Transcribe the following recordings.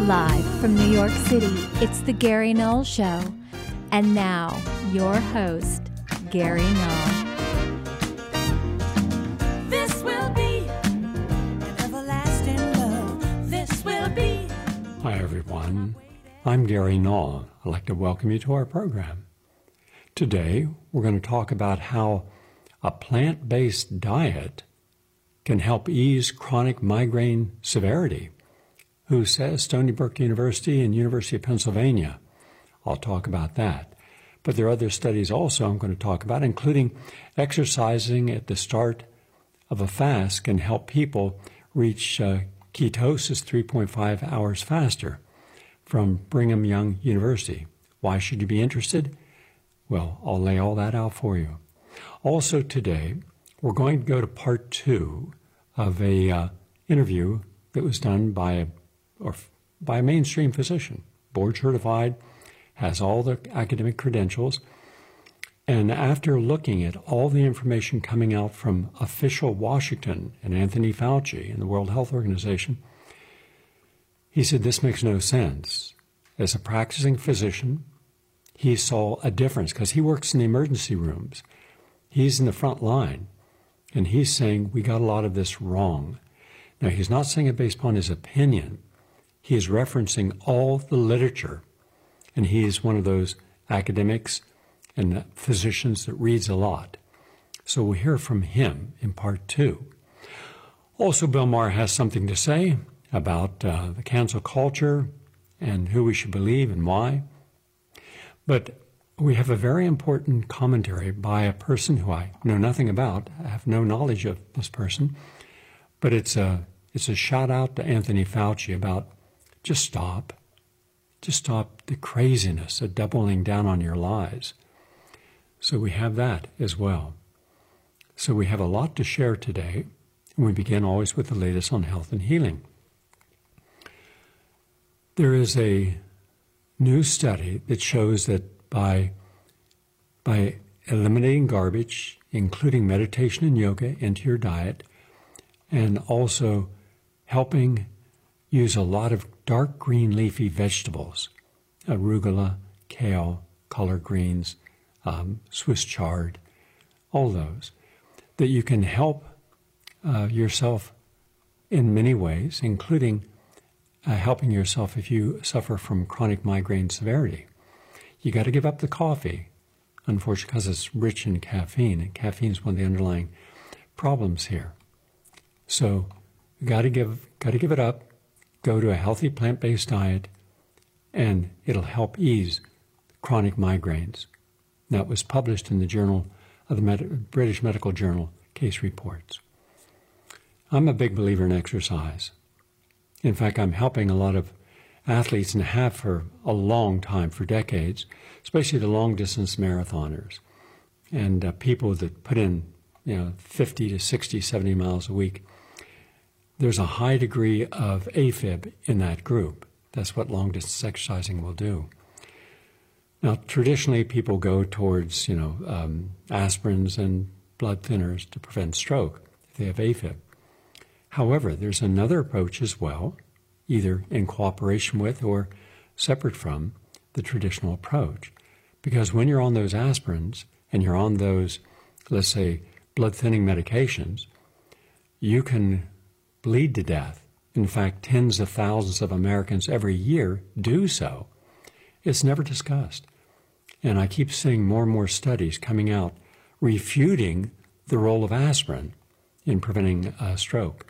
Live from New York City, it's the Gary Null Show. And now, your host, Gary Null. This will be an everlasting love. This will be. Hi, everyone. I'm Gary Null. I'd like to welcome you to our program. Today, we're going to talk about how a plant-based diet can help ease chronic migraine severity. Who says? Stony Brook University and University of Pennsylvania. I'll talk about that. But there are other studies also I'm going to talk about, including exercising at the start of a fast can help people reach ketosis 3.5 hours faster from Brigham Young University. Why should you be interested? Well, I'll lay all that out for you. Also today, we're going to go to part 2 of a interview that was done by a mainstream physician, board certified, has all the academic credentials. And after looking at all the information coming out from official Washington and Anthony Fauci and the World Health Organization, he said this makes no sense. As a practicing physician, he saw a difference because he works in the emergency rooms. He's in the front line, and he's saying we got a lot of this wrong. Now, he's not saying it based upon his opinion. He is referencing all the literature, and he is one of those academics and physicians that reads a lot. So we'll hear from him in part 2. Also, Bill Maher has something to say about the cancel culture and who we should believe and why. But we have a very important commentary by a person who I know nothing about. I have no knowledge of this person. But it's a shout out to Anthony Fauci about just stop the craziness of doubling down on your lies. So we have that as well. So we have a lot to share today, and we begin always with the latest on health and healing. There is a new study that shows that by eliminating garbage, including meditation and yoga into your diet, and also helping use a lot of dark green leafy vegetables, arugula, kale, collard greens, Swiss chard, all those, that you can help yourself in many ways, including helping yourself if you suffer from chronic migraine severity. You got to give up the coffee, unfortunately, because it's rich in caffeine, and caffeine is one of the underlying problems here. So you got to give it up. Go to a healthy plant-based diet, and it'll help ease chronic migraines. That was published in the Journal of the British Medical Journal Case Reports. I'm a big believer in exercise. In fact, I'm helping a lot of athletes and have for a long time, for decades, especially the long-distance marathoners and people that put in 50 to 60, 70 miles a week. There's a high degree of AFib in that group. That's what long-distance exercising will do. Now, traditionally, people go towards, aspirins and blood thinners to prevent stroke if they have AFib. However, there's another approach as well, either in cooperation with or separate from the traditional approach. Because when you're on those aspirins and you're on those, let's say, blood-thinning medications, you can bleed to death. In fact, tens of thousands of Americans every year do so. It's never discussed. And I keep seeing more and more studies coming out refuting the role of aspirin in preventing a stroke.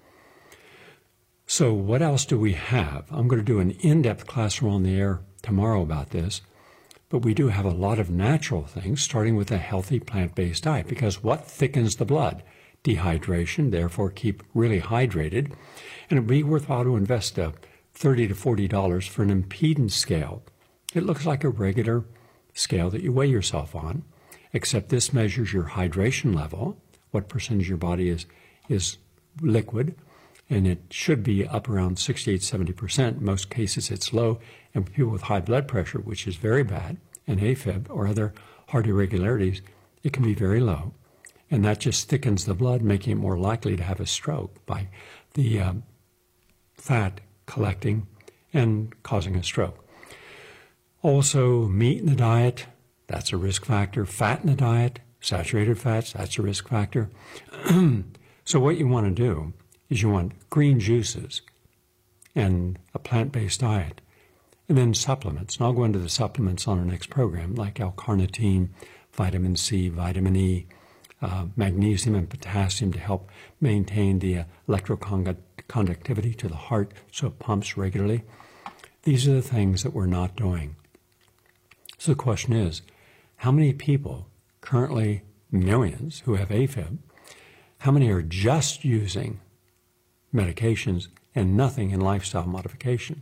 So what else do we have? I'm going to do an in-depth classroom on the air tomorrow about this, but we do have a lot of natural things, starting with a healthy plant-based diet, because what thickens the blood? Dehydration, therefore keep really hydrated. And it'd be worthwhile to invest $30 to $40 for an impedance scale. It looks like a regular scale that you weigh yourself on, except this measures your hydration level, what percentage of your body is liquid, and it should be up around 68-70%. In most cases it's low, and people with high blood pressure, which is very bad, and AFib or other heart irregularities, it can be very low. And that just thickens the blood, making it more likely to have a stroke by the fat collecting and causing a stroke. Also, meat in the diet, that's a risk factor. Fat in the diet, saturated fats, that's a risk factor. So what you want to do is you want green juices and a plant-based diet, and then supplements. And I'll go into the supplements on our next program, like L-carnitine, vitamin C, vitamin E, magnesium and potassium to help maintain the electroconductivity to the heart so it pumps regularly. These are the things that we're not doing. So the question is, how many people, currently millions who have AFib, how many are just using medications and nothing in lifestyle modification?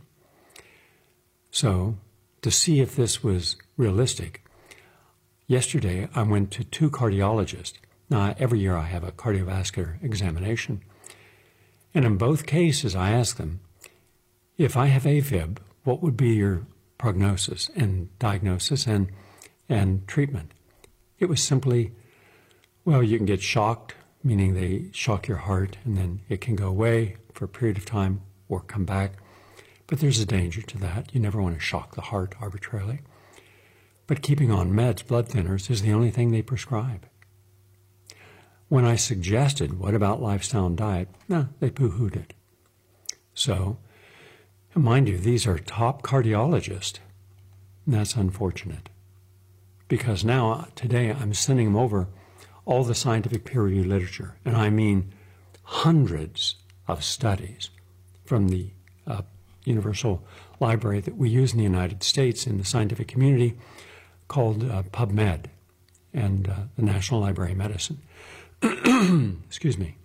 So to see if this was realistic, yesterday I went to 2 cardiologists. Now, every year I have a cardiovascular examination. And in both cases, I asked them, if I have AFib, what would be your prognosis and diagnosis and treatment? It was simply, well, you can get shocked, meaning they shock your heart, and then it can go away for a period of time or come back. But there's a danger to that. You never want to shock the heart arbitrarily. But keeping on meds, blood thinners, is the only thing they prescribe. When I suggested, what about lifestyle and diet? No, they poo-hooed it. So, mind you, these are top cardiologists. And that's unfortunate. Because now, today, I'm sending them over all the scientific peer-reviewed literature. And I mean hundreds of studies from the universal library that we use in the United States in the scientific community called PubMed and the National Library of Medicine. Excuse me.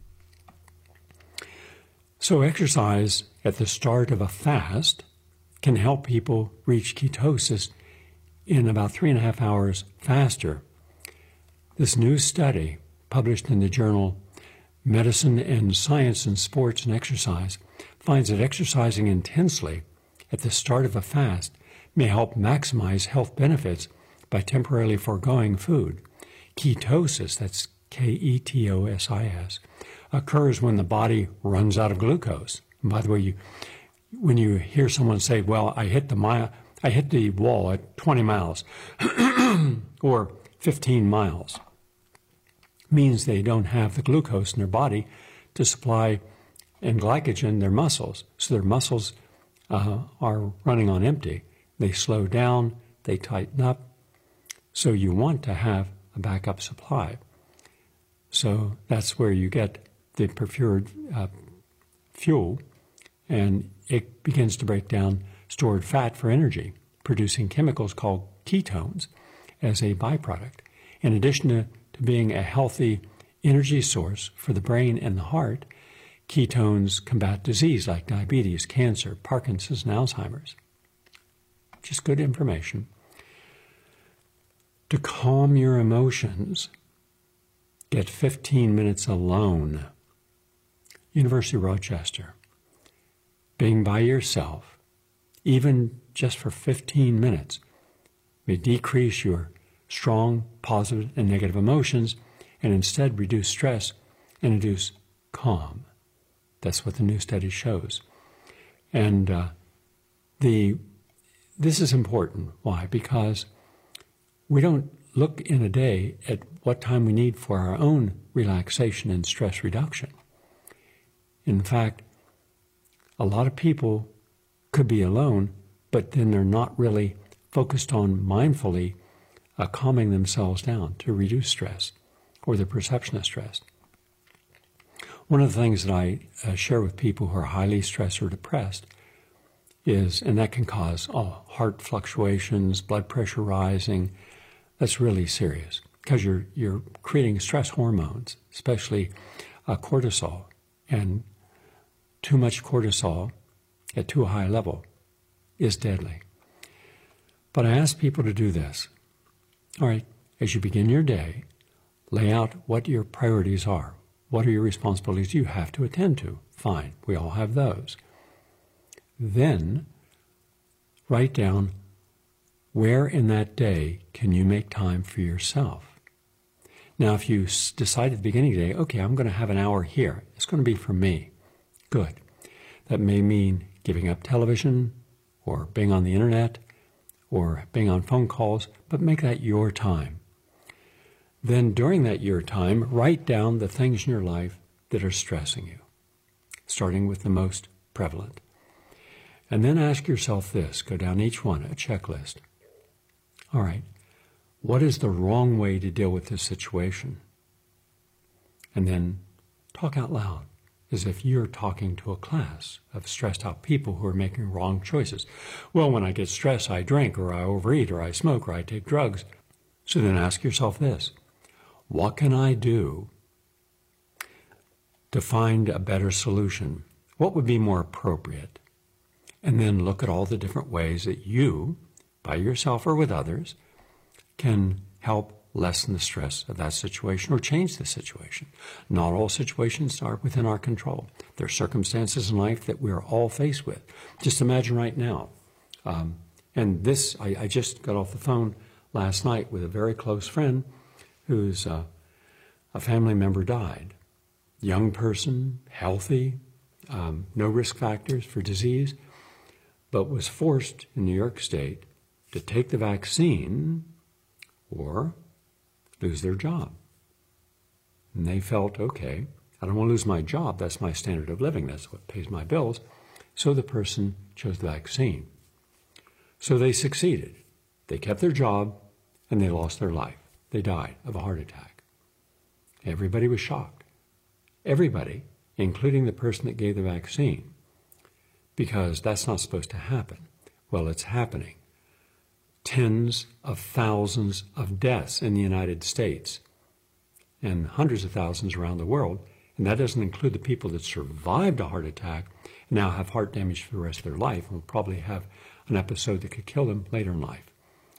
So exercise at the start of a fast can help people reach ketosis in about 3.5 hours faster. This new study, published in the journal Medicine and Science in Sports and Exercise, finds that exercising intensely at the start of a fast may help maximize health benefits by temporarily foregoing food. Ketosis, that's Ketosis, occurs when the body runs out of glucose. And by the way, when you hear someone say, well, I hit the wall at 20 miles or 15 miles, means they don't have the glucose in their body to supply and glycogen their muscles. So their muscles are running on empty. They slow down, they tighten up. So you want to have a backup supply. So that's where you get the preferred fuel, and it begins to break down stored fat for energy, producing chemicals called ketones as a byproduct. In addition to being a healthy energy source for the brain and the heart, ketones combat disease like diabetes, cancer, Parkinson's, and Alzheimer's. Just good information. To calm your emotions, get 15 minutes alone. University of Rochester. Being by yourself, even just for 15 minutes, may decrease your strong, positive, and negative emotions and instead reduce stress and induce calm. That's what the new study shows. And this is important. Why? Because we don't look in a day at what time we need for our own relaxation and stress reduction. In fact, a lot of people could be alone, but then they're not really focused on mindfully calming themselves down to reduce stress or the perception of stress. One of the things that I share with people who are highly stressed or depressed is, and that can cause heart fluctuations, blood pressure rising. That's really serious because you're creating stress hormones, especially cortisol, and too much cortisol at too high a level is deadly. But I ask people to do this. All right, as you begin your day, lay out what your priorities are. What are your responsibilities you have to attend to? Fine, we all have those. Then write down where in that day can you make time for yourself. Now, if you decide at the beginning of the day, okay, I'm going to have an hour here. It's going to be for me. Good. That may mean giving up television, or being on the internet or being on phone calls, but make that your time. Then during that your time, write down the things in your life that are stressing you, starting with the most prevalent. And then ask yourself this, go down each one, a checklist. All right, what is the wrong way to deal with this situation? And then talk out loud, as if you're talking to a class of stressed out people who are making wrong choices. Well, when I get stressed, I drink, or I overeat, or I smoke, or I take drugs. So then ask yourself this, what can I do to find a better solution? What would be more appropriate? And then look at all the different ways that you, by yourself or with others, can help lessen the stress of that situation or change the situation. Not all situations are within our control. There are circumstances in life that we are all faced with. Just imagine right now. And this, I just got off the phone last night with a very close friend whose a family member died. Young person, healthy, no risk factors for disease, but was forced in New York State to take the vaccine or lose their job. And they felt, okay, I don't want to lose my job. That's my standard of living. That's what pays my bills. So the person chose the vaccine. So they succeeded. They kept their job and they lost their life. They died of a heart attack. Everybody was shocked. Everybody, including the person that gave the vaccine, because that's not supposed to happen. Well, it's happening. Tens of thousands of deaths in the United States and hundreds of thousands around the world. And that doesn't include the people that survived a heart attack and now have heart damage for the rest of their life and will probably have an episode that could kill them later in life.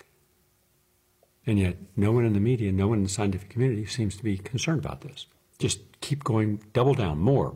And yet no one in the media, no one in the scientific community seems to be concerned about this. Just keep going, double down, more.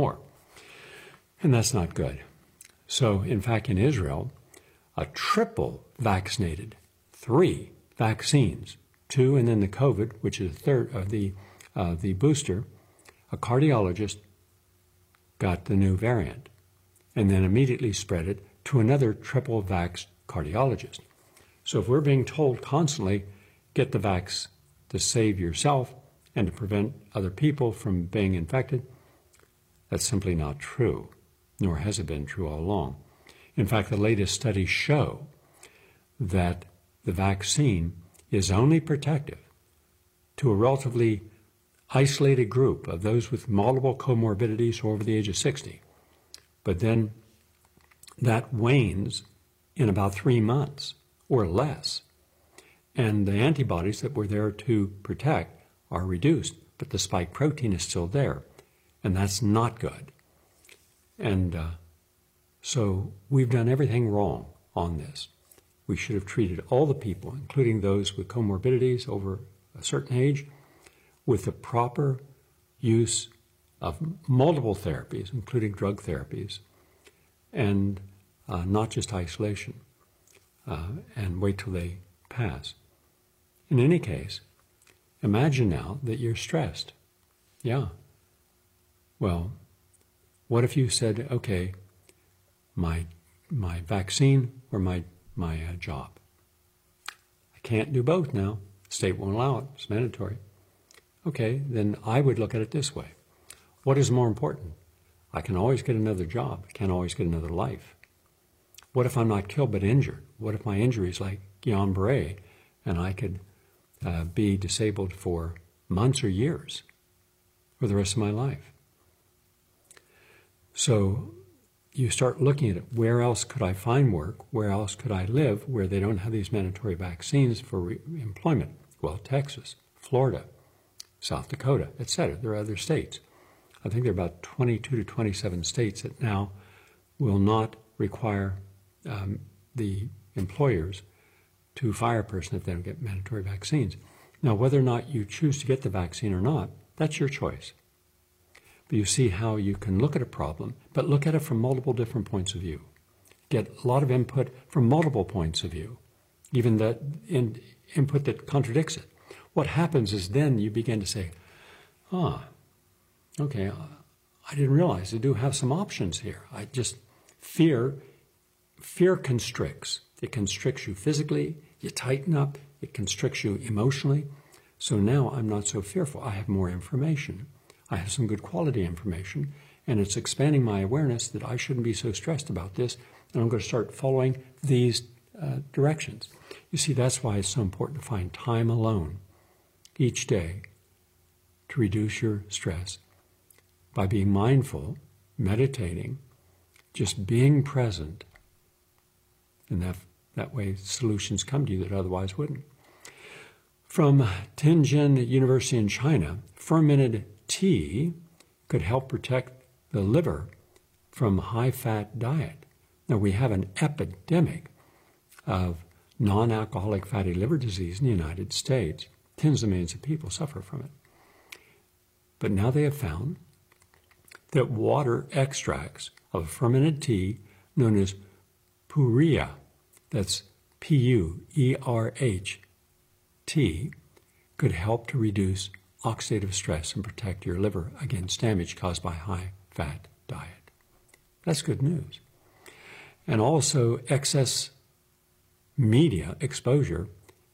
And that's not good. So, in fact, in Israel, a triple vaccinated, 3 vaccines, 2 and then the COVID, which is a third of the booster, a cardiologist got the new variant and then immediately spread it to another triple vaxxed cardiologist. So if we're being told constantly, get the vax to save yourself and to prevent other people from being infected, that's simply not true, nor has it been true all along. In fact, the latest studies show that the vaccine is only protective to a relatively isolated group of those with multiple comorbidities over the age of 60. But then that wanes in about 3 months or less. And the antibodies that were there to protect are reduced, but the spike protein is still there. And that's not good. And so we've done everything wrong on this. We should have treated all the people, including those with comorbidities over a certain age, with the proper use of multiple therapies, including drug therapies, and not just isolation, and wait till they pass. In any case, imagine now that you're stressed. Yeah. Well, what if you said, okay, my vaccine or my job? I can't do both now. The state won't allow it. It's mandatory. Okay, then I would look at it this way. What is more important? I can always get another job. I can't always get another life. What if I'm not killed but injured? What if my injury is like Guillain-Barré and I could be disabled for months or years for the rest of my life? So you start looking at it. Where else could I find work? Where else could I live where they don't have these mandatory vaccines for employment? Well, Texas, Florida, South Dakota, etc. There are other states. I think there are about 22 to 27 states that now will not require the employers to fire a person if they don't get mandatory vaccines. Now, whether or not you choose to get the vaccine or not, that's your choice. But you see how you can look at a problem, but look at it from multiple different points of view. Get a lot of input from multiple points of view, even that input that contradicts it. What happens is then you begin to say, okay, I didn't realize I do have some options here. I just fear fear constricts. It constricts you physically, you tighten up, it constricts you emotionally. So now I'm not so fearful. I have more information. I have some good quality information, and it's expanding my awareness that I shouldn't be so stressed about this, and I'm going to start following these directions. You see, that's why it's so important to find time alone each day to reduce your stress by being mindful, meditating, just being present, and that way solutions come to you that otherwise wouldn't. From Tianjin University in China, fermented tea could help protect the liver from high-fat diet. Now, we have an epidemic of non-alcoholic fatty liver disease in the United States. Tens of millions of people suffer from it. But now they have found that water extracts of fermented tea known as Pu'erh, that's P-U-E-R-H-T, could help to reduce oxidative stress and protect your liver against damage caused by high-fat diet. That's good news. And also excess media exposure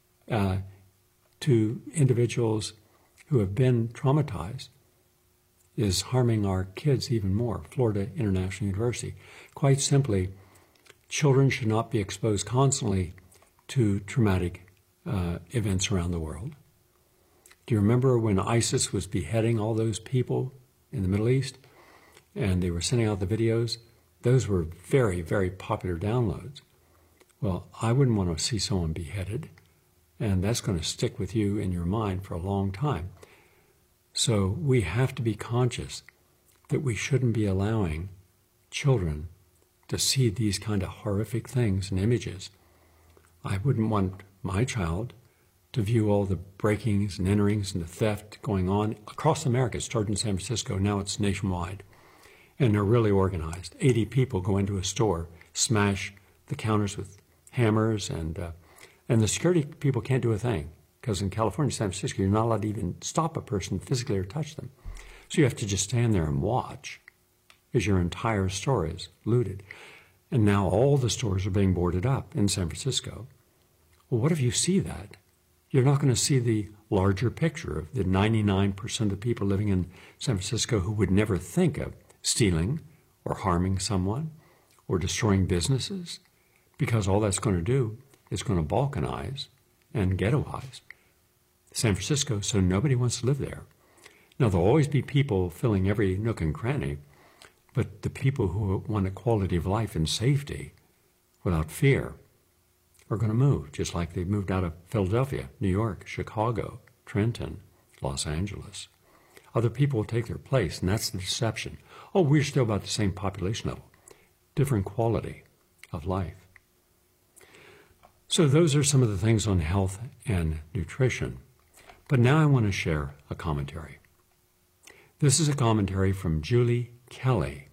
to individuals who have been traumatized is harming our kids even more. Florida International University. Quite simply, children should not be exposed constantly to traumatic events around the world. Do you remember when ISIS was beheading all those people in the Middle East and they were sending out the videos? Those were very, very popular downloads. Well, I wouldn't want to see someone beheaded, and that's going to stick with you in your mind for a long time. So we have to be conscious that we shouldn't be allowing children to see these kind of horrific things and images. I wouldn't want my child to view all the breakings and enterings and the theft going on across America. It started in San Francisco, now it's nationwide. And they're really organized. 80 people go into a store, smash the counters with hammers, and the security people can't do a thing. Because in California, San Francisco, you're not allowed to even stop a person physically or touch them. So you have to just stand there and watch as your entire store is looted. And now all the stores are being boarded up in San Francisco. Well, what if you see that? You're not going to see the larger picture of the 99% of the people living in San Francisco who would never think of stealing or harming someone or destroying businesses, because all that's going to do is going to balkanize and ghettoize San Francisco, so nobody wants to live there. Now, there'll always be people filling every nook and cranny, but the people who want a quality of life and safety without fear are going to move, just like they've moved out of Philadelphia, New York, Chicago, Trenton, Los Angeles. Other people will take their place, and that's the deception. Oh, we're still about the same population level, different quality of life. So those are some of the things on health and nutrition. But now I want to share a commentary. This is a commentary from Julie Kelly,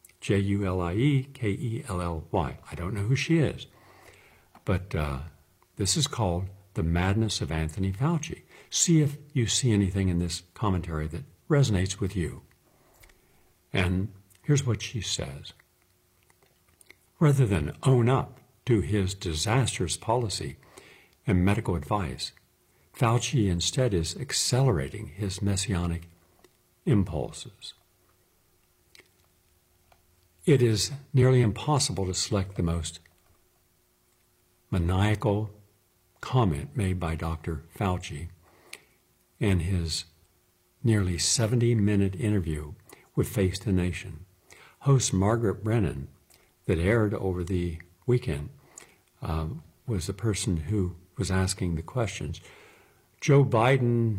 Julie-Kelly. I don't know who she is, but this is called The Madness of Anthony Fauci. See if you see anything in this commentary that resonates with you. And here's what she says. Rather than own up to his disastrous policy and medical advice, Fauci instead is accelerating his messianic impulses. It is nearly impossible to select the most maniacal comment made by Dr. Fauci in his nearly 70-minute interview with Face the Nation. Host Margaret Brennan, that aired over the weekend, was the person who was asking the questions. Joe Biden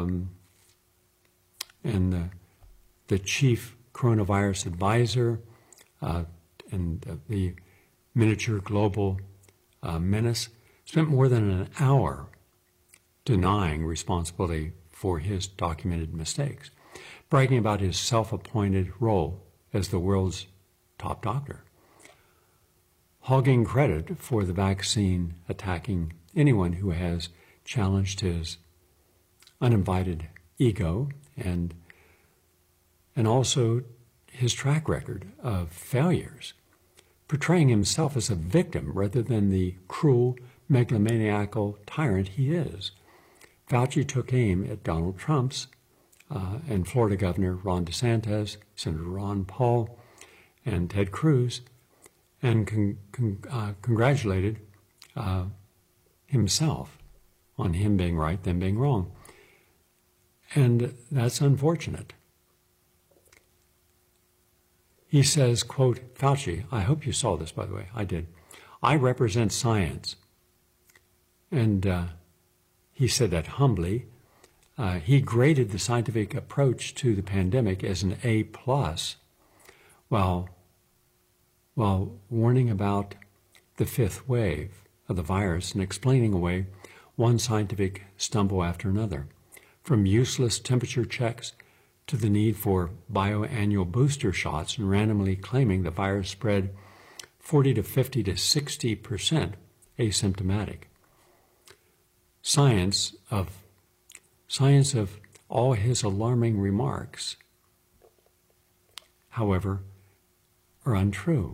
and the chief coronavirus advisor and the miniature global menace spent more than an hour denying responsibility for his documented mistakes, bragging about his self-appointed role as the world's top doctor, hogging credit for the vaccine attacking anyone who has challenged his uninvited ego and also his track record of failures portraying himself as a victim rather than the cruel, megalomaniacal tyrant he is. Fauci took aim at Donald Trump's and Florida Governor Ron DeSantis, Senator Ron Paul, and Ted Cruz, and congratulated himself on him being right, them being wrong. And that's unfortunate. He says, quote, Fauci, I hope you saw this, by the way. I did. I represent science. And he said that humbly. He graded the scientific approach to the pandemic as an A+, while warning about the fifth wave of the virus and explaining away one scientific stumble after another, from useless temperature checks to the need for biannual booster shots, and randomly claiming the virus spread 40 to 50 to 60% asymptomatic. Science of all his alarming remarks, however, are untrue.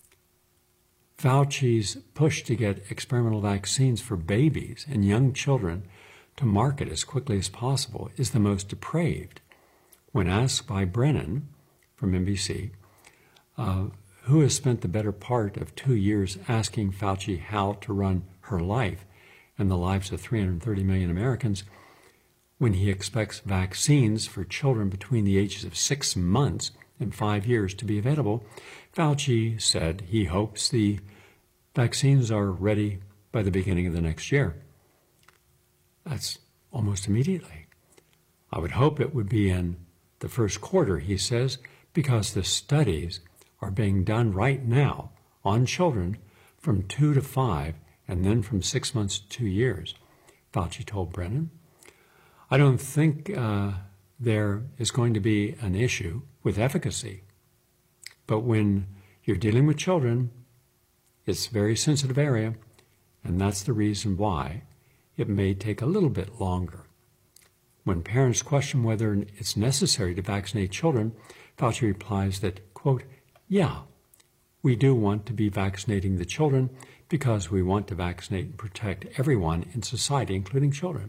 Fauci's push to get experimental vaccines for babies and young children to market as quickly as possible is the most depraved. When asked by Brennan from NBC, who has spent the better part of 2 years asking Fauci how to run her life and the lives of 330 million Americans, when he expects vaccines for children between the ages of 6 months and 5 years to be available, Fauci said he hopes the vaccines are ready by the beginning of the next year. That's almost immediately. I would hope it would be in the first quarter, he says, because the studies are being done right now on children from 2 to 5 and then from 6 months to 2 years, Fauci told Brennan. I don't think there is going to be an issue with efficacy, but when you're dealing with children, it's a very sensitive area, and that's the reason why it may take a little bit longer. When parents question whether it's necessary to vaccinate children, Fauci replies that, quote, yeah, we do want to be vaccinating the children because we want to vaccinate and protect everyone in society, including children.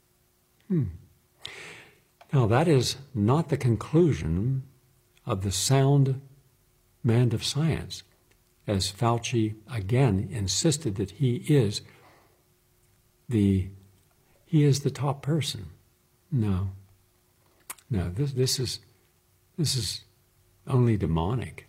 Now, that is not the conclusion of the sound man of science, as Fauci again insisted that he is the top person. No, this is only demonic.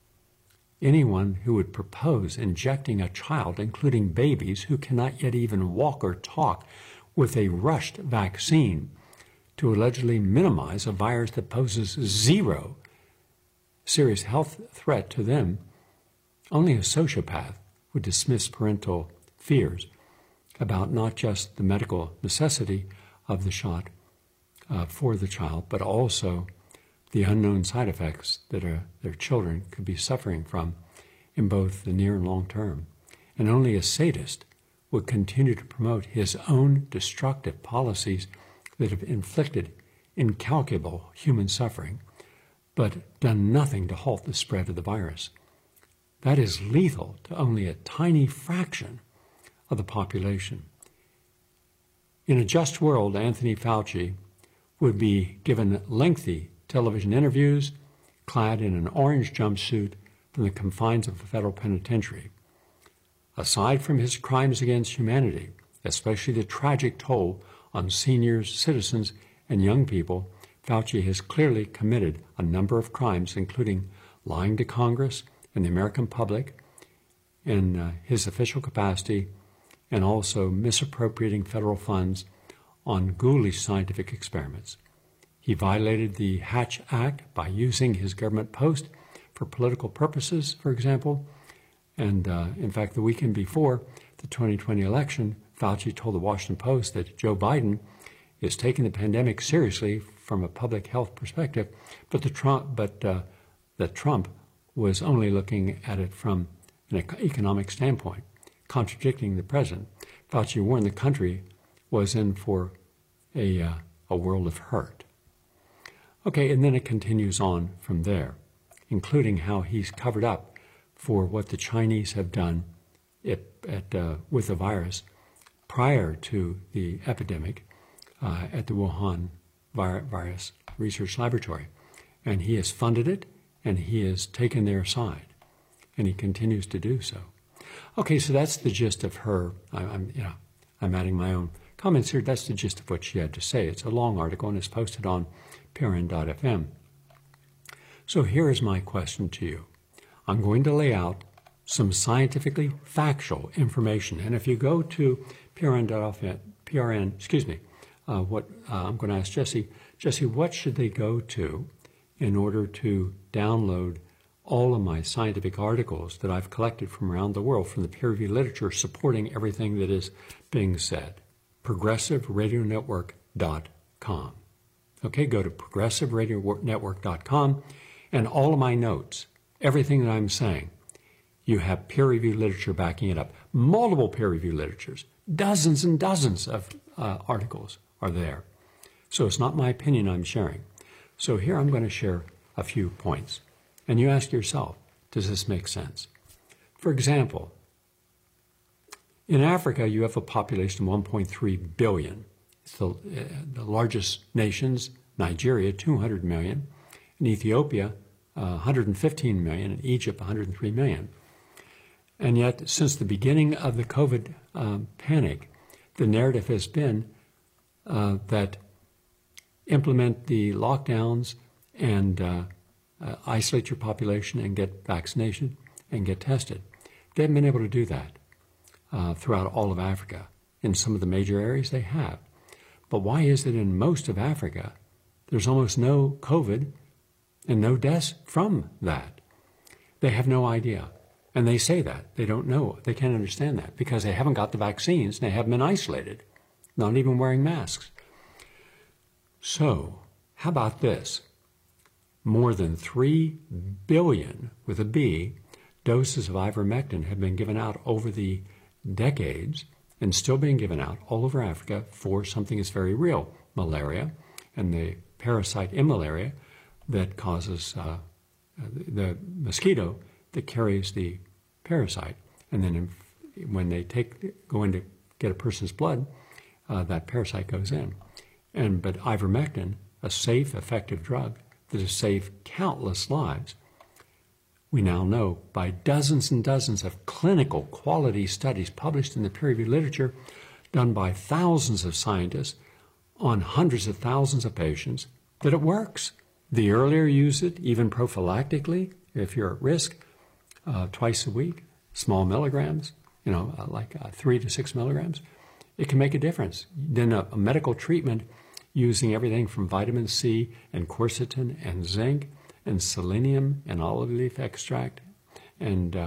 Anyone who would propose injecting a child, including babies who cannot yet even walk or talk, with a rushed vaccine to allegedly minimize a virus that poses zero serious health threat to them, only a sociopath would dismiss parental fears about not just the medical necessity of the shot for the child, but also the unknown side effects that their children could be suffering from in both the near and long term. And only a sadist would continue to promote his own destructive policies that have inflicted incalculable human suffering, but done nothing to halt the spread of the virus. That is lethal to only a tiny fraction of the population. In a just world, Anthony Fauci would be given lengthy television interviews, clad in an orange jumpsuit from the confines of a federal penitentiary. Aside from his crimes against humanity, especially the tragic toll on seniors, citizens, and young people, Fauci has clearly committed a number of crimes, including lying to Congress and the American public in his official capacity, and also misappropriating federal funds on ghoulish scientific experiments. He violated the Hatch Act by using his government post for political purposes, for example. And in fact, the weekend before the 2020 election, Fauci told the Washington Post that Joe Biden is taking the pandemic seriously from a public health perspective, but that Trump was only looking at it from an economic standpoint, contradicting the president. Fauci warned the country was in for a world of hurt. Okay, and then it continues on from there, including how he's covered up for what the Chinese have done with the virus prior to the epidemic at the Wuhan Virus Research Laboratory. And he has funded it, and he has taken their side, and he continues to do so. Okay, so that's the gist of her. I'm adding my own comments here. That's the gist of what she had to say. It's a long article, and it's posted on PRN.FM. So here is my question to you. I'm going to lay out some scientifically factual information, and if you go to PRN.FM, I'm going to ask Jesse, what should they go to in order to download all of my scientific articles that I've collected from around the world, from the peer-reviewed literature supporting everything that is being said? ProgressiveRadioNetwork.com. Okay, go to ProgressiveRadioNetwork.com, and all of my notes, everything that I'm saying, you have peer-reviewed literature backing it up. Multiple peer-reviewed literatures, dozens and dozens of articles are there. So it's not my opinion I'm sharing. So here I'm going to share a few points. And you ask yourself, does this make sense? For example, in Africa, you have a population of 1.3 billion. It's the largest nations, Nigeria, 200 million. In Ethiopia, 115 million. In Egypt, 103 million. And yet, since the beginning of the COVID panic, the narrative has been that implement the lockdowns and isolate your population and get vaccination and get tested. They haven't been able to do that throughout all of Africa. In some of the major areas, they have. But why is it in most of Africa, there's almost no COVID and no deaths from that? They have no idea. And they say that. They don't know. They can't understand that because they haven't got the vaccines and they haven't been isolated, not even wearing masks. So, how about this? More than 3 billion, with a B, doses of ivermectin have been given out over the decades and still being given out all over Africa for something that's very real, malaria, and the parasite in malaria that causes the mosquito that carries the parasite. And then when they go in to get a person's blood, that parasite goes in. But ivermectin, a safe, effective drug that has saved countless lives, we now know by dozens and dozens of clinical quality studies published in the peer-reviewed literature, done by thousands of scientists on hundreds of thousands of patients, that it works. The earlier you use it, even prophylactically, if you're at risk, twice a week, small milligrams, like 3 to 6 milligrams, it can make a difference. Then a medical treatment using everything from vitamin C and quercetin and zinc and selenium and olive leaf extract. And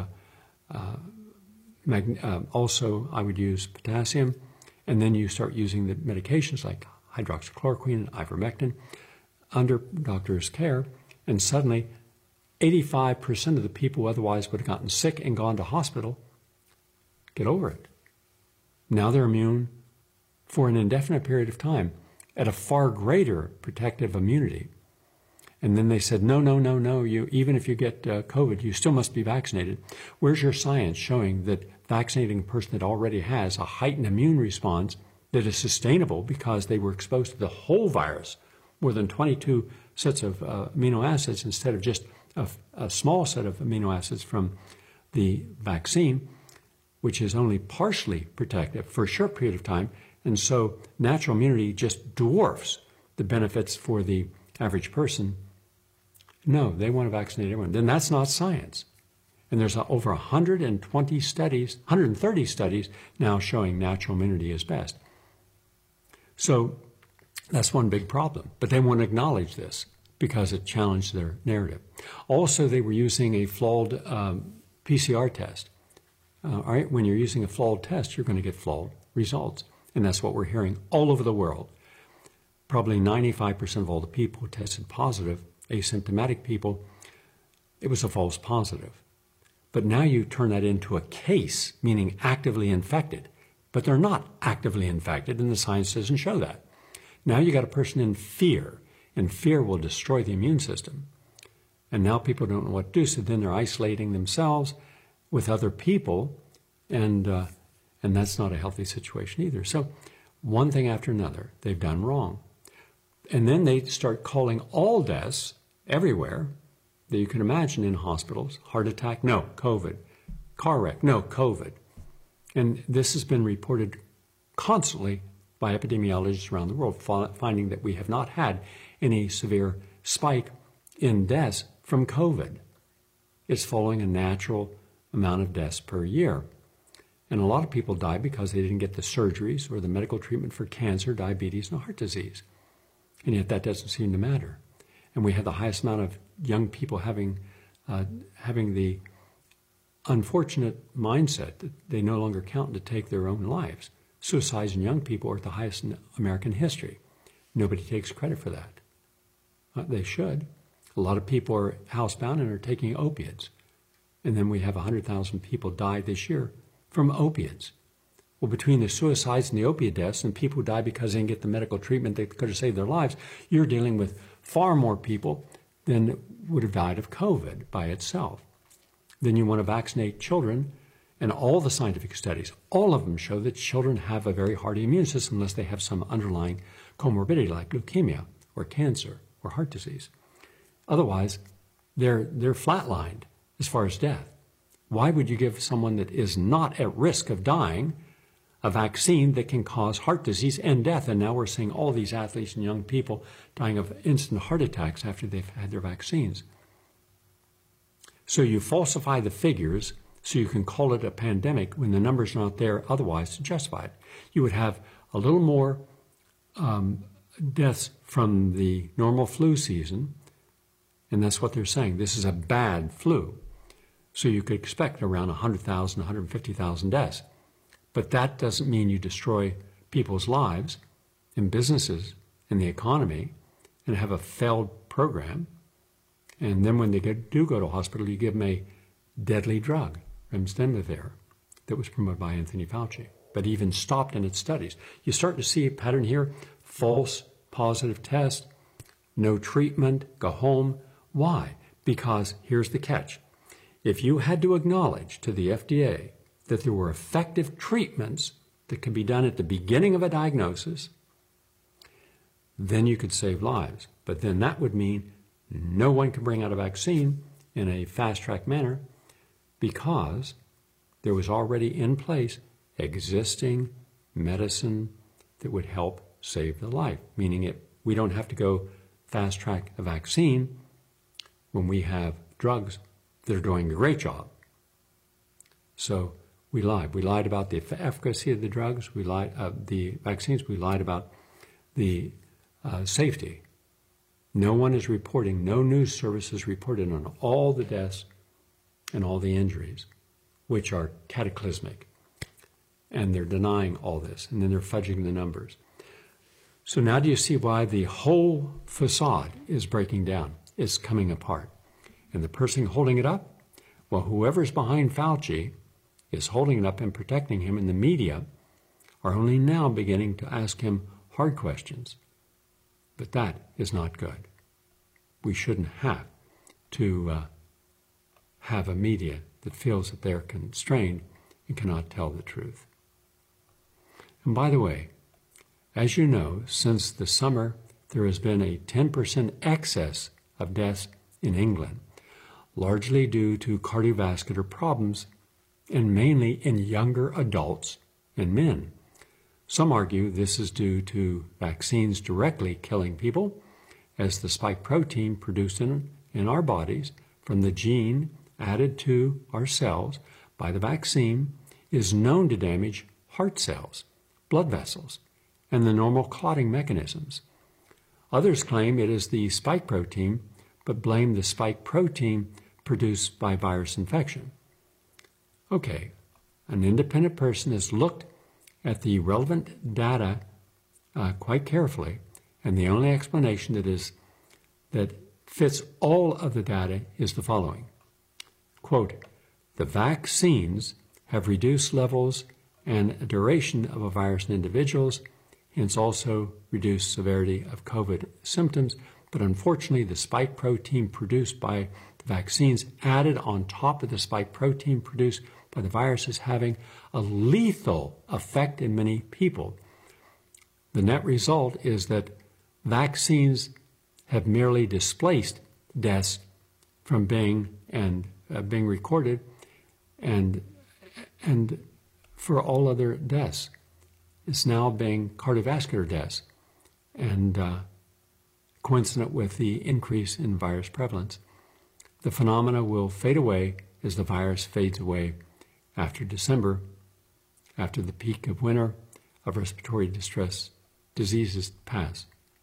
also I would use potassium. And then you start using the medications like hydroxychloroquine and ivermectin under doctor's care. And suddenly 85% of the people who otherwise would have gotten sick and gone to hospital get over it. Now they're immune for an indefinite period of time at a far greater protective immunity. And then they said, no, even if you get COVID, you still must be vaccinated. Where's your science showing that vaccinating a person that already has a heightened immune response that is sustainable because they were exposed to the whole virus, more than 22 sets of amino acids instead of just a small set of amino acids from the vaccine, which is only partially protective for a short period of time. And so natural immunity just dwarfs the benefits for the average person. No, they want to vaccinate everyone. Then that's not science. And there's over 130 studies now showing natural immunity is best. So that's one big problem. But they won't acknowledge this because it challenged their narrative. Also, they were using a flawed PCR test. All right, when you're using a flawed test, you're going to get flawed results. And that's what we're hearing all over the world. Probably 95% of all the people who tested positive, asymptomatic people, it was a false positive. But now you turn that into a case, meaning actively infected. But they're not actively infected, and the science doesn't show that. Now you got a person in fear, and fear will destroy the immune system. And now people don't know what to do, so then they're isolating themselves, with other people, and that's not a healthy situation either. So one thing after another, they've done wrong. And then they start calling all deaths everywhere that you can imagine in hospitals. Heart attack, no, COVID. Car wreck, no, COVID. And this has been reported constantly by epidemiologists around the world, finding that we have not had any severe spike in deaths from COVID. It's following a natural amount of deaths per year. And a lot of people die because they didn't get the surgeries or the medical treatment for cancer, diabetes, and heart disease. And yet that doesn't seem to matter. And we have the highest amount of young people having the unfortunate mindset that they no longer count to take their own lives. Suicides in young people are at the highest in American history. Nobody takes credit for that. They should. A lot of people are housebound and are taking opiates. And then we have 100,000 people die this year from opiates. Well, between the suicides and the opiate deaths and people who die because they didn't get the medical treatment that could have saved their lives, you're dealing with far more people than would have died of COVID by itself. Then you want to vaccinate children, and all the scientific studies, all of them show that children have a very hardy immune system unless they have some underlying comorbidity like leukemia or cancer or heart disease. Otherwise, they're flatlined as far as death. Why would you give someone that is not at risk of dying a vaccine that can cause heart disease and death? And now we're seeing all these athletes and young people dying of instant heart attacks after they've had their vaccines. So you falsify the figures so you can call it a pandemic when the numbers are not there otherwise to justify it. You would have a little more deaths from the normal flu season, and that's what they're saying. This is a bad flu. So you could expect around 100,000, 150,000 deaths. But that doesn't mean you destroy people's lives and businesses and the economy and have a failed program. And then when they do go to hospital, you give them a deadly drug, remdesivir, that was promoted by Anthony Fauci, but even stopped in its studies. You start to see a pattern here: false positive test, no treatment, go home. Why? Because here's the catch. If you had to acknowledge to the FDA that there were effective treatments that could be done at the beginning of a diagnosis, then you could save lives. But then that would mean no one can bring out a vaccine in a fast-track manner because there was already in place existing medicine that would help save the life, meaning we don't have to go fast-track a vaccine when we have drugs that are doing a great job. So we lied. We lied about the efficacy of the drugs. We lied the vaccines. We lied about the safety. No one is reporting, no news service is reporting on all the deaths and all the injuries, which are cataclysmic. And they're denying all this, and then they're fudging the numbers. So now do you see why the whole facade is breaking down? It's coming apart. And the person holding it up, well, whoever's behind Fauci is holding it up and protecting him, and the media are only now beginning to ask him hard questions. But that is not good. We shouldn't have to have a media that feels that they're constrained and cannot tell the truth. And by the way, as you know, since the summer, there has been a 10% excess of deaths in England, largely due to cardiovascular problems and mainly in younger adults and men. Some argue this is due to vaccines directly killing people, as the spike protein produced in our bodies from the gene added to our cells by the vaccine is known to damage heart cells, blood vessels, and the normal clotting mechanisms. Others claim it is the spike protein, but blame the spike protein produced by virus infection. Okay, an independent person has looked at the relevant data quite carefully, and the only explanation that fits all of the data is the following. Quote, the vaccines have reduced levels and duration of a virus in individuals, hence also reduced severity of COVID symptoms But unfortunately, the spike protein produced by the vaccines added on top of the spike protein produced by the virus is having a lethal effect in many people. The net result is that vaccines have merely displaced deaths from being recorded, and for all other deaths, it's now being cardiovascular deaths, and coincident with the increase in virus prevalence. The phenomena will fade away as the virus fades away after December, after the peak of winter of respiratory distress diseases pass.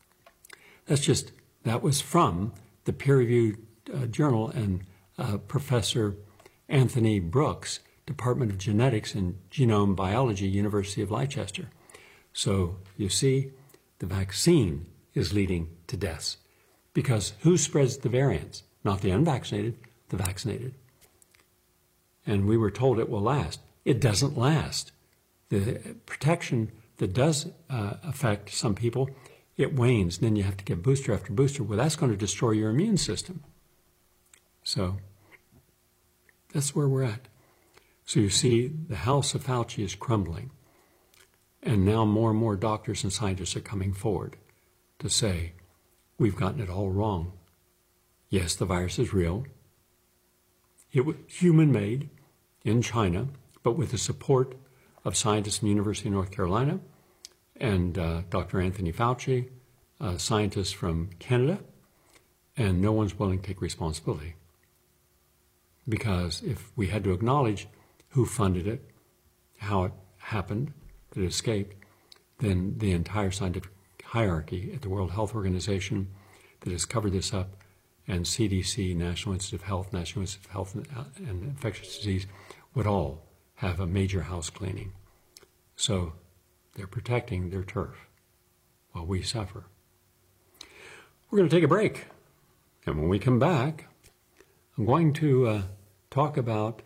That was from the peer-reviewed journal and Professor Anthony Brooks, Department of Genetics and Genome Biology, University of Leicester. So you see, the vaccine is leading to deaths because who spreads the variants? Not the unvaccinated, the vaccinated. And we were told it will last. It doesn't last. The protection that does affect some people, it wanes. Then you have to get booster after booster. Well, that's going to destroy your immune system. So that's where we're at. So you see, the house of Fauci is crumbling. And now more and more doctors and scientists are coming forward to say, we've gotten it all wrong. Yes, the virus is real. It was human-made in China, but with the support of scientists from the University of North Carolina and Dr. Anthony Fauci, scientists from Canada, and no one's willing to take responsibility. Because if we had to acknowledge who funded it, how it happened, that it escaped, then the entire scientific hierarchy at the World Health Organization that has covered this up, and CDC, National Institute of Health, National Institute of Health and Infectious Disease, would all have a major house cleaning. So they're protecting their turf while we suffer. We're going to take a break. And when we come back, I'm going to talk about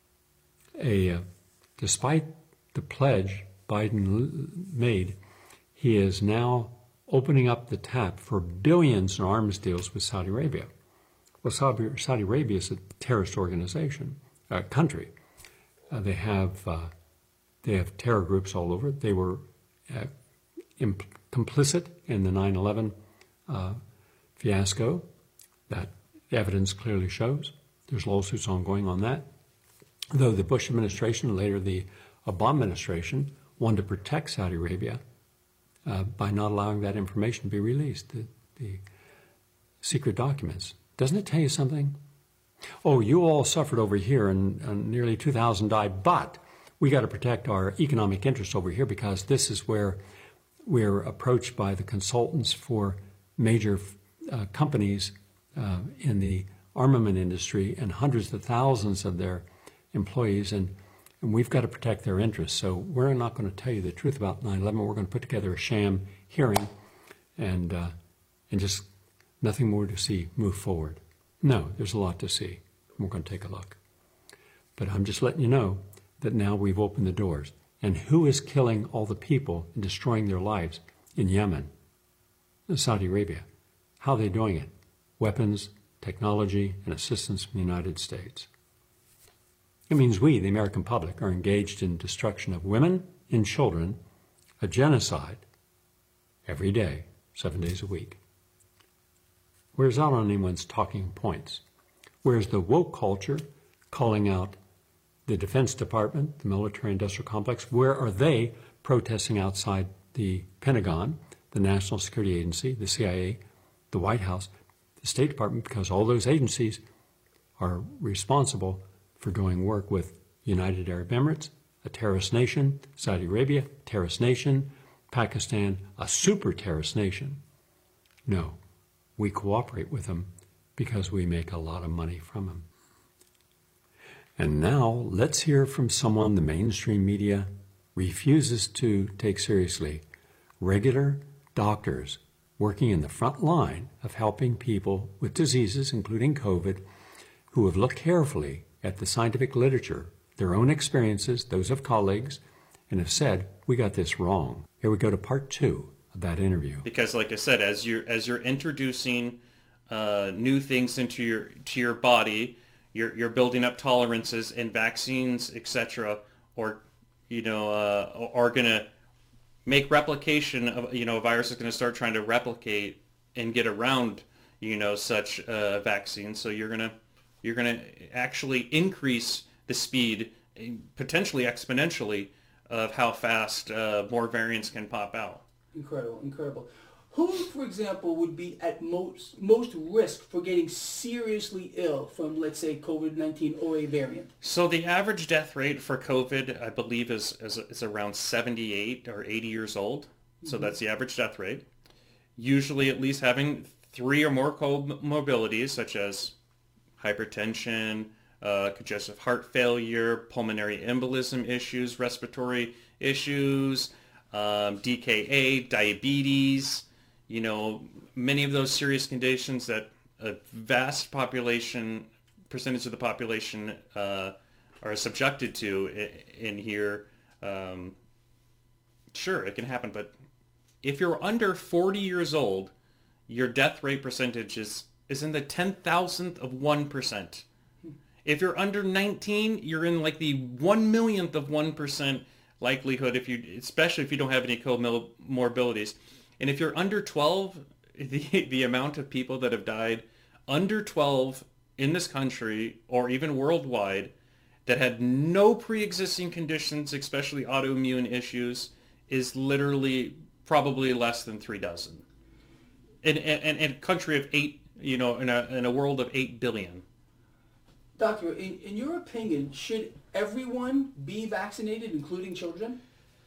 despite the pledge Biden made, he is now opening up the tap for billions in arms deals with Saudi Arabia. Well, Saudi Arabia is a terrorist organization, country. They have terror groups all over. They were complicit in the 9/11 fiasco. That evidence clearly shows. There's lawsuits ongoing on that. Though the Bush administration, later the Obama administration, wanted to protect Saudi Arabia by not allowing that information to be released, the secret documents. Doesn't it tell you something? Oh, you all suffered over here and nearly 2,000 died, but we got to protect our economic interests over here because this is where we're approached by the consultants for major companies in the armament industry and hundreds of thousands of their employees, and we've got to protect their interests. So we're not going to tell you the truth about 9/11. We're going to put together a sham hearing and just nothing more to see move forward. No, there's a lot to see. We're going to take a look. But I'm just letting you know that now we've opened the doors. And who is killing all the people and destroying their lives in Yemen, in Saudi Arabia? How are they doing it? Weapons, technology, and assistance from the United States. It means we, the American public, are engaged in destruction of women and children, a genocide, every day, 7 days a week. Where's out on anyone's talking points? Where's the woke culture calling out the Defense Department, the military-industrial complex? Where are they protesting outside the Pentagon, the National Security Agency, the CIA, the White House, the State Department, because all those agencies are responsible for doing work with United Arab Emirates, a terrorist nation, Saudi Arabia, terrorist nation, Pakistan, a super terrorist nation. No, we cooperate with them because we make a lot of money from them. And now let's hear from someone the mainstream media refuses to take seriously. Regular doctors working in the front line of helping people with diseases, including COVID, who have looked carefully at the scientific literature, their own experiences, those of colleagues, and have said, we got this wrong. Here we go to part 2 that interview. Because, like I said, as you're introducing new things into your body, you're building up tolerances, and vaccines, etc., or are going to make replication of a virus is going to start trying to replicate and get around such vaccines. So you're gonna actually increase the speed, potentially exponentially, of how fast more variants can pop out. Incredible. Who, for example, would be at most risk for getting seriously ill from, let's say, COVID-19 or a variant? So the average death rate for COVID, I believe, is around 78 or 80 years old. So that's the average death rate. Usually at least having 3 or more comorbidities, such as hypertension, congestive heart failure, pulmonary embolism issues, respiratory issues, DKA, diabetes, many of those serious conditions that a vast percentage of the population are subjected to in here. Sure, it can happen, but if you're under 40 years old, your death rate percentage is in the 10,000th of 1%. If you're under 19, you're in like the 1/1,000,000th of 1% likelihood, especially if you don't have any comorbidities. And if you're under 12, the amount of people that have died under 12 in this country or even worldwide that had no pre-existing conditions, especially autoimmune issues, is literally probably less than 3 dozen. In a country of 8, in a world of 8 billion. Doctor, in your opinion, should everyone be vaccinated, including children?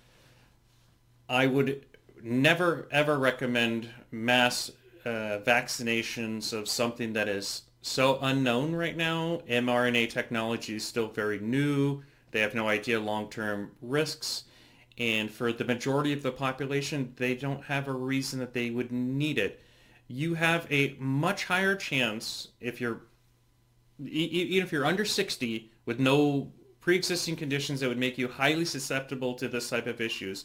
I would never, ever recommend mass vaccinations of something that is so unknown right now. mRNA technology is still very new. They have no idea long-term risks. And for the majority of the population, they don't have a reason that they would need it. You have a much higher chance even if you're under 60 with no pre-existing conditions that would make you highly susceptible to this type of issues.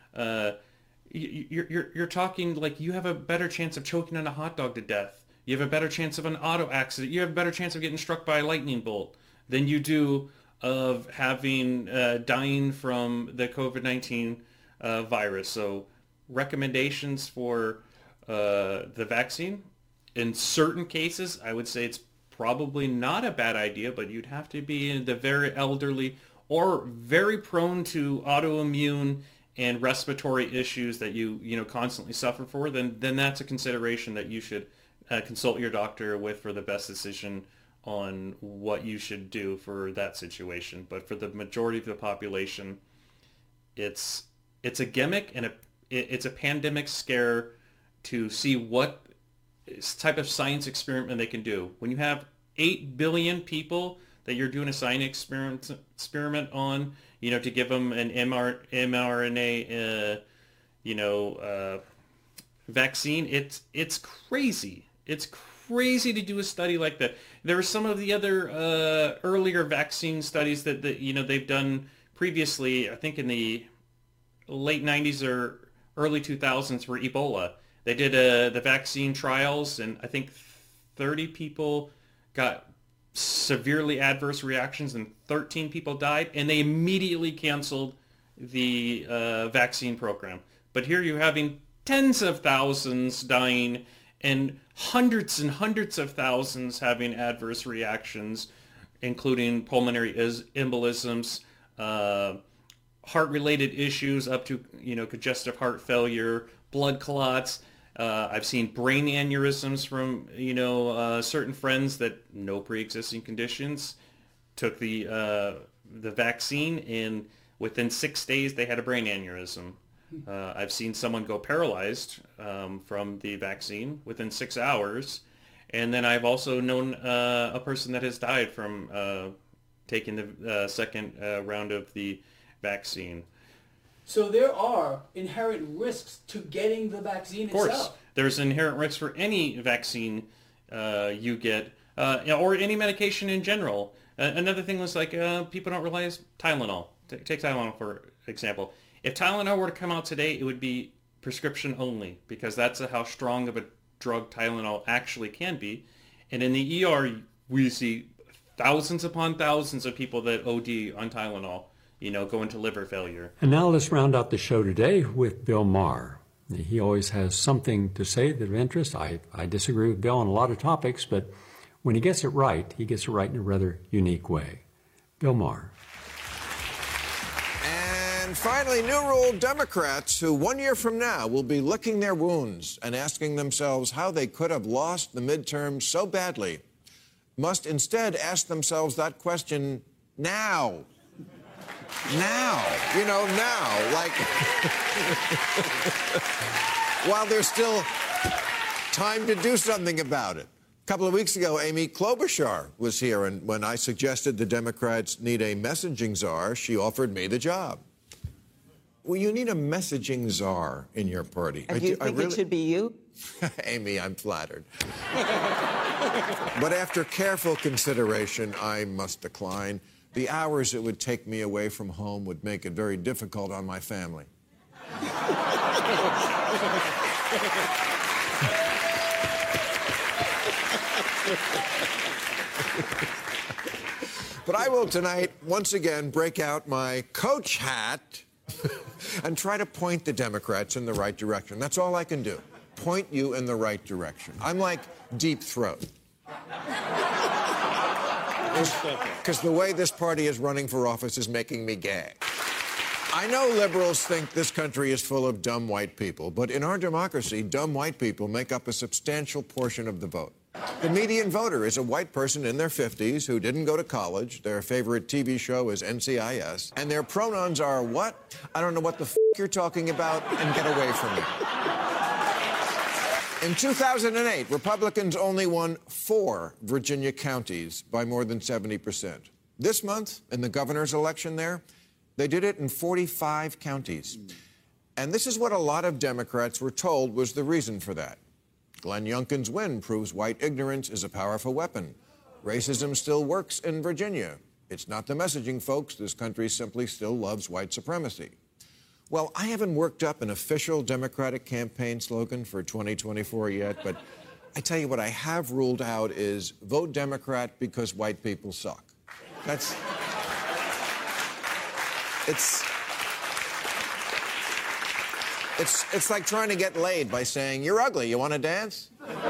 You're talking like you have a better chance of choking on a hot dog to death. You have a better chance of an auto accident. You have a better chance of getting struck by a lightning bolt than you do of having dying from the COVID-19 virus. So recommendations for the vaccine, in certain cases, I would say it's probably not a bad idea, but you'd have to be in the very elderly or very prone to autoimmune and respiratory issues that you constantly suffer for. Then that's a consideration that you should consult your doctor with for the best decision on what you should do for that situation. But for the majority of the population, it's a gimmick and it's a pandemic scare to see what type of science experiment they can do. When you have 8 billion people that you're doing a science experiment on, to give them an mRNA, vaccine, it's crazy. It's crazy to do a study like that. There were some of the other earlier vaccine studies that they've done previously, I think in the late 90s or early 2000s for Ebola. They did the vaccine trials, and I think 30 people got severely adverse reactions and 13 people died, and they immediately canceled the vaccine program. But here you're having tens of thousands dying and hundreds of thousands having adverse reactions, including pulmonary embolisms, heart-related issues up to congestive heart failure, blood clots. I've seen brain aneurysms from certain friends that no pre-existing conditions, took the vaccine, and within 6 days they had a brain aneurysm. I've seen someone go paralyzed from the vaccine within 6 hours, and then I've also known a person that has died from taking the second round of the vaccine. So there are inherent risks to getting the vaccine itself. Of course. There's inherent risks for any vaccine you get, or any medication in general. Another thing was people don't realize Tylenol. Take Tylenol, for example. If Tylenol were to come out today, it would be prescription only, because that's how strong of a drug Tylenol actually can be. And in the ER, we see thousands upon thousands of people that OD on Tylenol, go into liver failure. And now let's round out the show today with Bill Maher. He always has something to say that of interest. I disagree with Bill on a lot of topics, but when he gets it right in a rather unique way. Bill Maher. And finally, new rule Democrats who 1 year from now will be licking their wounds and asking themselves how they could have lost the midterms so badly must instead ask themselves that question now. Now. Now. Like, while there's still time to do something about it. A couple of weeks ago, Amy Klobuchar was here, and when I suggested the Democrats need a messaging czar, she offered me the job. Well, you need a messaging czar in your party. And do you think it should be you? Amy, I'm flattered. But after careful consideration, I must decline. The hours it would take me away from home would make it very difficult on my family. But I will tonight once again break out my coach hat and try to point the Democrats in the right direction. That's all I can do. Point you in the right direction. I'm like Deep Throat. Because the way this party is running for office is making me gag. I know liberals think this country is full of dumb white people, but in our democracy, dumb white people make up a substantial portion of the vote. The median voter is a white person in their 50s who didn't go to college, their favorite TV show is NCIS, and their pronouns are what? I don't know what the f*** you're talking about, and get away from me. In 2008, Republicans only won 4 Virginia counties by more than 70%. This month, in the governor's election there, they did it in 45 counties. And this is what a lot of Democrats were told was the reason for that. Glenn Youngkin's win proves white ignorance is a powerful weapon. Racism still works in Virginia. It's not the messaging, folks. This country simply still loves white supremacy. Well, I haven't worked up an official Democratic campaign slogan for 2024 yet, but I tell you what I have ruled out is vote Democrat because white people suck. That's... It's like trying to get laid by saying, you're ugly, you want to dance?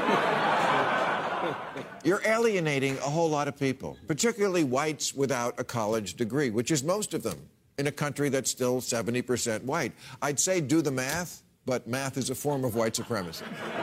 You're alienating a whole lot of people, particularly whites without a college degree, which is most of them, in a country that's still 70% white. I'd say do the math, but math is a form of white supremacy.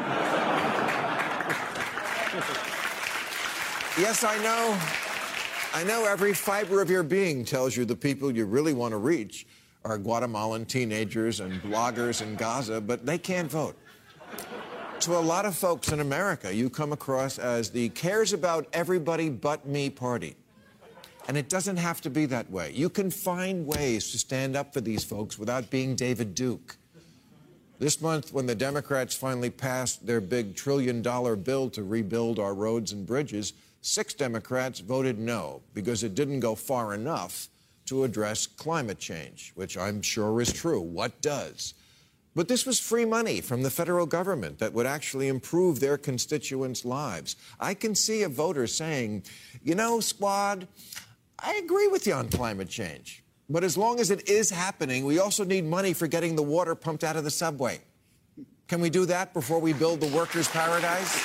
Yes, I know every fiber of your being tells you the people you really want to reach are Guatemalan teenagers and bloggers in Gaza, but they can't vote. To a lot of folks in America, you come across as the cares about everybody but me party. And it doesn't have to be that way. You can find ways to stand up for these folks without being David Duke. This month, when the Democrats finally passed their big $1 trillion bill to rebuild our roads and bridges, 6 Democrats voted no because it didn't go far enough to address climate change, which I'm sure is true. What does? But this was free money from the federal government that would actually improve their constituents' lives. I can see a voter saying, you know, squad, I agree with you on climate change. But as long as it is happening, we also need money for getting the water pumped out of the subway. Can we do that before we build the workers' paradise?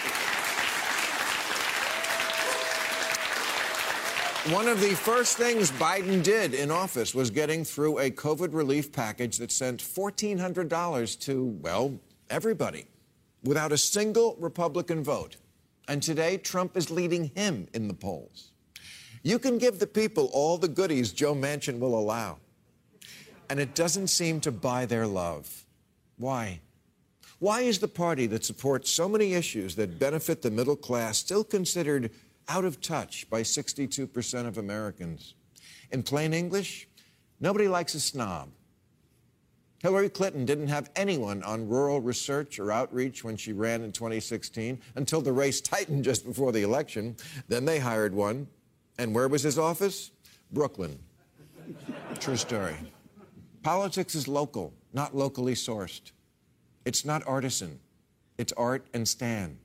One of the first things Biden did in office was getting through a COVID relief package that sent $1,400 to, well, everybody, without a single Republican vote. And today, Trump is leading him in the polls. You can give the people all the goodies Joe Manchin will allow, and it doesn't seem to buy their love. Why? Why is the party that supports so many issues that benefit the middle class still considered out of touch by 62% of Americans? In plain English, nobody likes a snob. Hillary Clinton didn't have anyone on rural research or outreach when she ran in 2016 until the race tightened just before the election. Then they hired one. And where was his office? Brooklyn. True story. Politics is local, not locally sourced. It's not artisan. It's Art and Stan.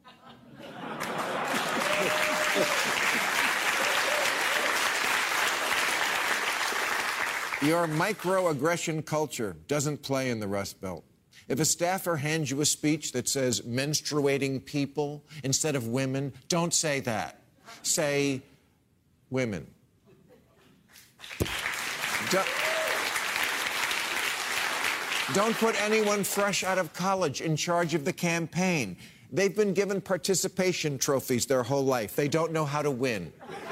Your microaggression culture doesn't play in the Rust Belt. If a staffer hands you a speech that says menstruating people instead of women, don't say that. Say women. Don't put anyone fresh out of college in charge of the campaign. They've been given participation trophies their whole life. They don't know how to win.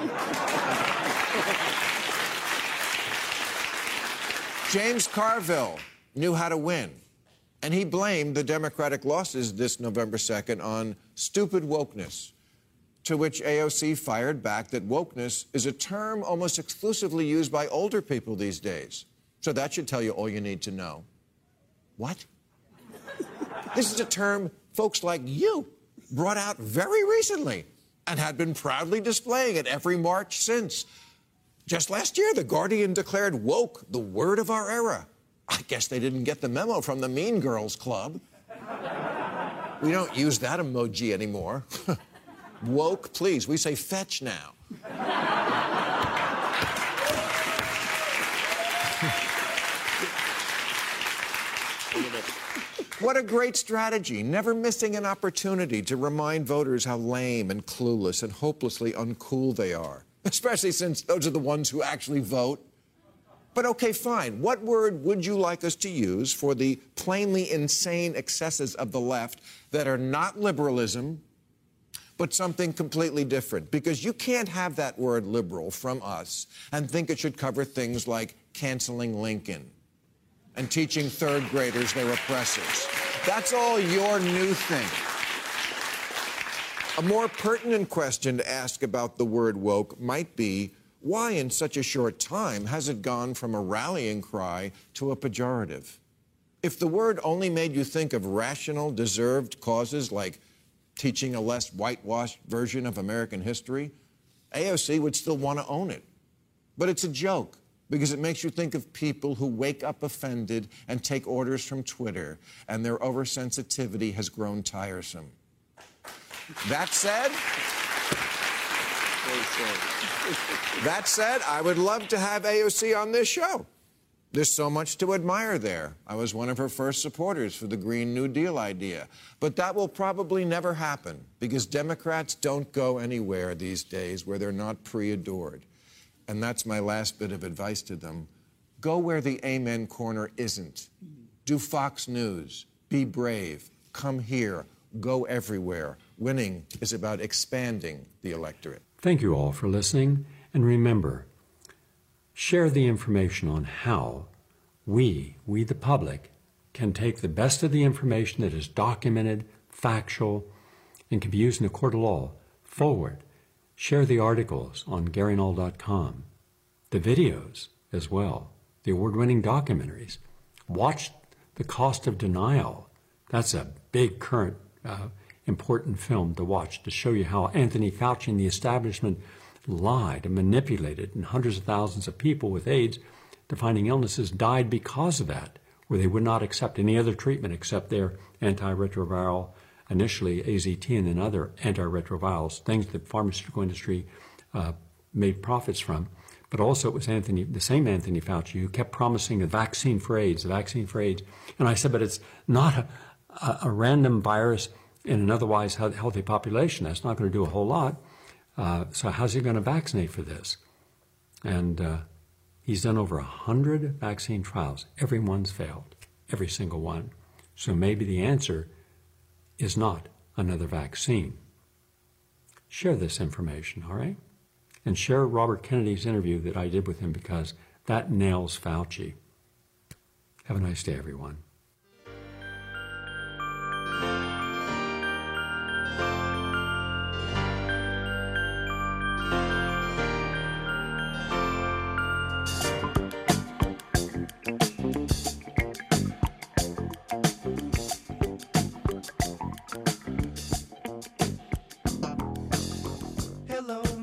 James Carville knew how to win, and he blamed the Democratic losses this November 2nd on stupid wokeness, to which AOC fired back that wokeness is a term almost exclusively used by older people these days. So that should tell you all you need to know. What? This is a term folks like you brought out very recently and had been proudly displaying at every march since. Just last year, The Guardian declared woke the word of our era. I guess they didn't get the memo from the Mean Girls Club. We don't use that emoji anymore. Woke, please. We say fetch now. What a great strategy, never missing an opportunity to remind voters how lame and clueless and hopelessly uncool they are, especially since those are the ones who actually vote. But okay, fine. What word would you like us to use for the plainly insane excesses of the left that are not liberalism, but something completely different? Because you can't have that word liberal from us and think it should cover things like canceling Lincoln and teaching third graders they're oppressors. That's all your new thing. A more pertinent question to ask about the word woke might be, why in such a short time has it gone from a rallying cry to a pejorative? If the word only made you think of rational, deserved causes like teaching a less whitewashed version of American history, AOC would still want to own it. But it's a joke, because it makes you think of people who wake up offended and take orders from Twitter, and their oversensitivity has grown tiresome. That said, I would love to have AOC on this show. There's so much to admire there. I was one of her first supporters for the Green New Deal idea. But that will probably never happen, because Democrats don't go anywhere these days where they're not pre-adored. And that's my last bit of advice to them. Go where the Amen Corner isn't. Do Fox News. Be brave. Come here. Go everywhere. Winning is about expanding the electorate. Thank you all for listening. And remember, share the information on how we the public, can take the best of the information that is documented, factual, and can be used in a court of law forward. Share the articles on GaryNull.com, the videos as well, the award-winning documentaries. Watch The Cost of Denial. That's a big, current, important film to watch to show you how Anthony Fauci and the establishment lied and manipulated, and hundreds of thousands of people with AIDS-defining illnesses died because of that, where they would not accept any other treatment except their antiretroviral, initially AZT and then other antiretrovirals, things that the pharmaceutical industry made profits from. But also it was the same Anthony Fauci who kept promising a vaccine for AIDS, And I said, but it's not a random virus in an otherwise healthy population. That's not going to do a whole lot. So how's he going to vaccinate for this? And he's done over 100 vaccine trials. Everyone's failed, every single one. So maybe the answer is not another vaccine. Share this information, all right? And share Robert Kennedy's interview that I did with him, because that nails Fauci. Have a nice day, everyone. Hello,